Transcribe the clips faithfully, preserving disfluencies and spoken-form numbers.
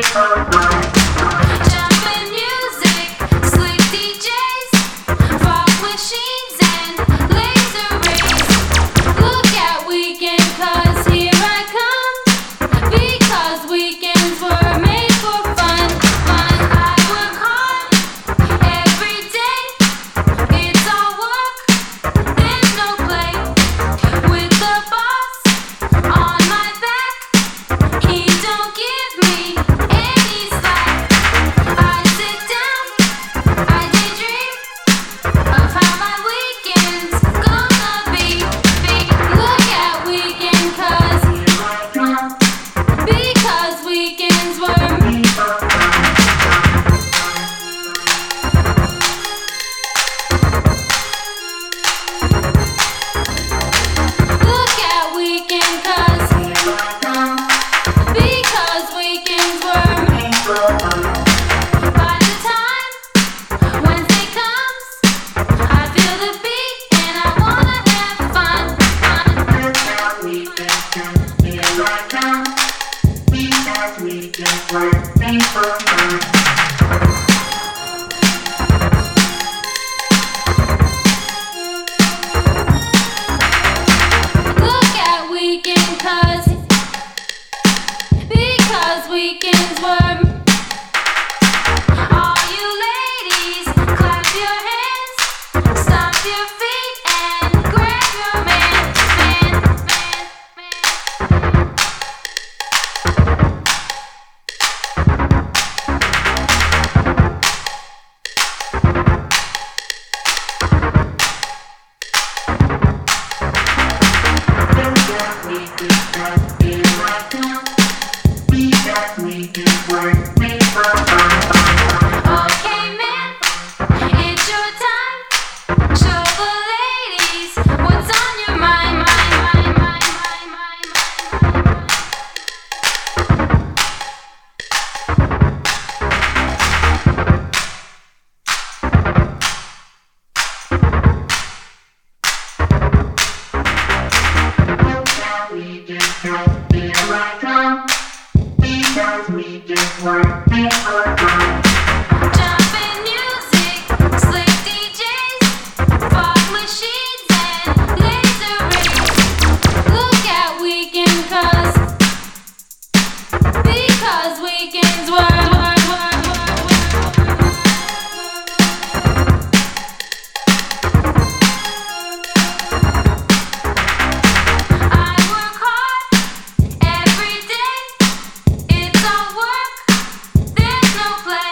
Jumpin' music, slick D Js, fog machines and laser rays. Look out weekend, 'cause here I come. Because weekends were made for fun. Fun. I work hard every day. It's all work, there's no play. With the boss on my back, he don't give me any slack. I sit down, I daydream of how my weekend's gonna be. be. Look at weekend, 'cause because weekends were made for fun. Look at weekend, 'cause because weekends were made for fun. By the time Wednesday comes, I feel the beat and I wanna have fun. Fun. Look out weekend, 'cause here I come. Because weekends were made for fun. Look at weekend, 'cause because weekends were. All you ladies, clap your hands, stomp your feet, and grab your man, man, man, man. Look out weekend, 'cause here I come. Because weekends were made for fun. Okay, man, it's your time. Show the ladies what's on your mind, mind, mind, mind, mind, mind, mind. Look out weekend, 'cause here I come. Because weekends were made for fun. Jumpin' music, slick D Js, fog machines and laser rays. Look at weekend, 'cause because weekends were, were, were, were, were. I work hard every day. It's all work, there's no play.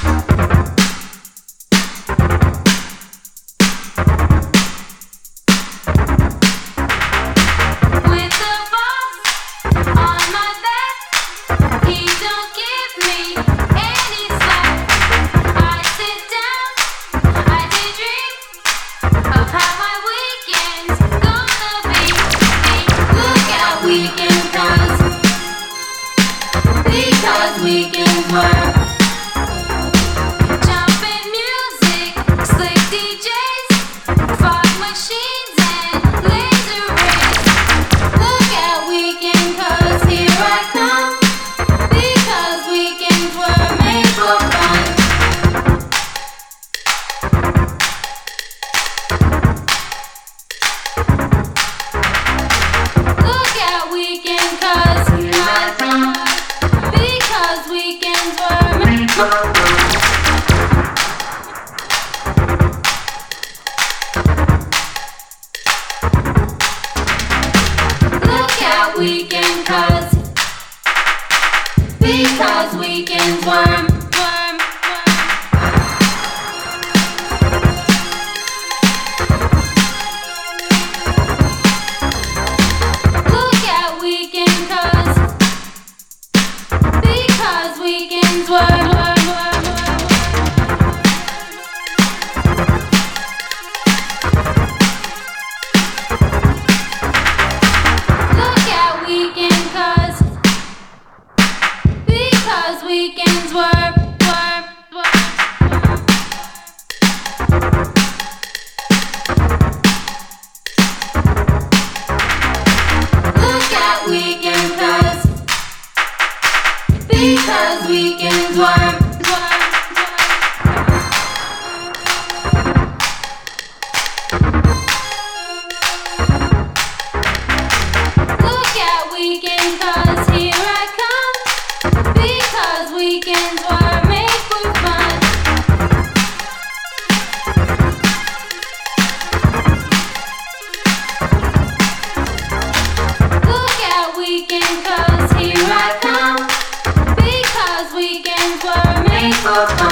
With the boss on my back, he don't give me any slack. I sit down, I daydream of how my weekend's gonna be. be. Look out weekend, 'cause because weekends were. Jumpin' music, slick D Js, fog machines and laser rays. Look at weekend, 'cause here I come. Because weekends were made for fun. Look at weekend, 'cause Here I come. because weekends were made. Made for fun. Look at weekend, 'cause because weekends were, were, were. Look at weekend, 'cause because weekends were, were, were, were. Look at weekend, 'cause because weekends were. ba